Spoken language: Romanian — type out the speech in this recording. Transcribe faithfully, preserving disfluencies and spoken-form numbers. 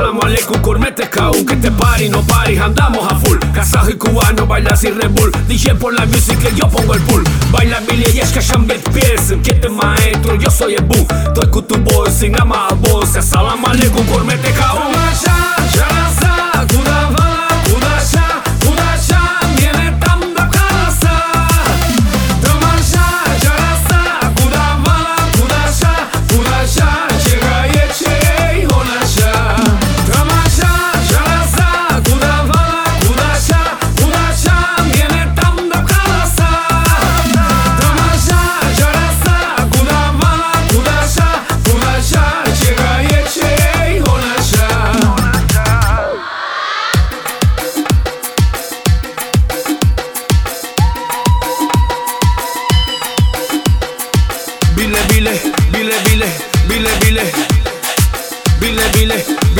Salamu aleikum, cormete ca un que te pari, no pari, andamos a full. Kazajo y cubano, bailas y Red Bull. D J por la music que yo pongo el pool. Baila Billie Eilish, Shambet Pearson. ¿Quién te maestro? Yo soy el boom. Estoy con tu boy, sin ama a voz. Salamu aleikum, cormete ca un. Bile, bile, bile, bile, bile, bile, bile, bile,